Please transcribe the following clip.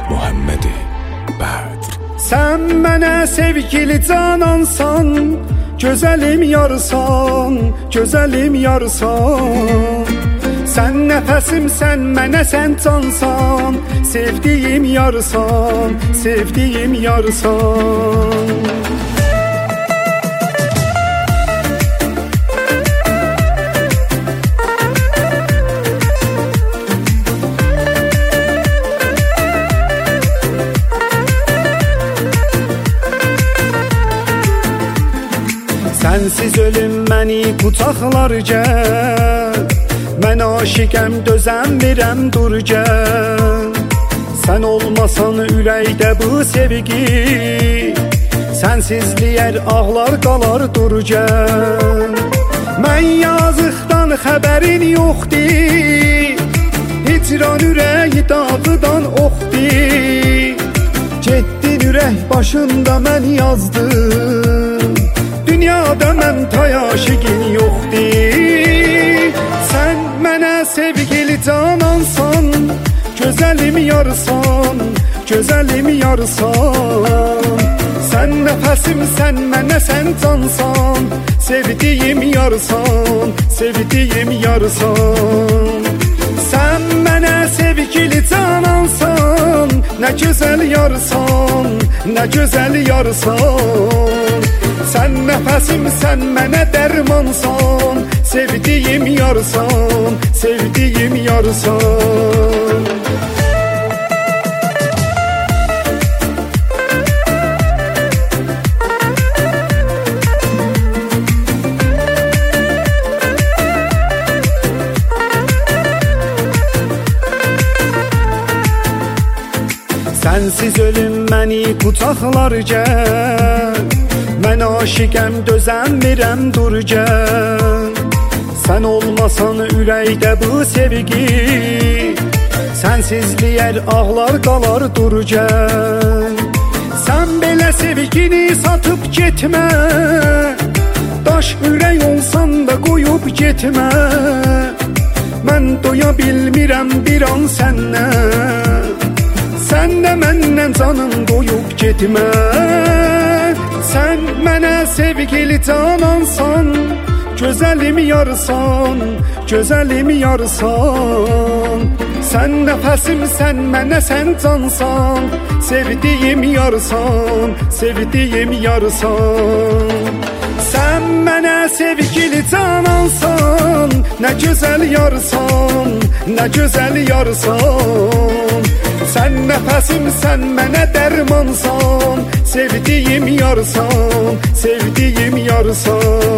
Muhammed Bədr. Sən mənə sevgili canansan, gözəlim yarsan, gözəlim yarsan. Sən nəfəsimsən, mənə sən cansan, sevdiyim yarsan, sevdiyim yarsan. Sənsiz ölüm məni qucaqlar gəl, mən aşiqəm dözəmirəm dur gəl. Sən olmasan ürəkdə bu sevgi, sənsizliyər ağlar qalar dur gəl. Mən yazıqdan xəbərin yoxdur, hicran ürəyi dağıdan oxdur. Getdin ürək başında mən yazdım, dünyada mən tayaşiqin yoxdur. Sən mənə sevgili canansan, gözəlim yarsan, gözəlim yarsan. Sən nəfəsimsən, mənə sən cansan, sevdiyim yarsan, sevdiyim yarsan. Sən mənə sevgili canansan, nə gözəl yarsan, nə gözəl yarsan. Sən nəfəsimsən, mənə dərmansan, sevdiyim yarsan, sevdiyim yarsan. Sənsiz ölüm məni qucaqlar gəl, mən aşiqəm dözəmirəm dur gəl. Sən olmasan ürəkdə bu sevgi, sənsizliyər ağlar qalar dur gəl. Sən belə sevgini satıb getmə, daş ürək olsan da qoyub getmə. Mən doya bilmirəm bir an səndən, sən də məndən canım qoyub getmə. Sən mənə sevgili canansan, gözəlim yarsan, gözəlim yarsan. Sən nəfəsimsən, mənə sən cansan, sevdiyim yarsan, sevdiyim yarsan. Sən mənə sevgili canansan, nə gözəl yarsan, nə gözəl yarsan. Sən nəfəsimsən, mənə dərmansan, sevdiyim yarsan, sevdiyim yarsan.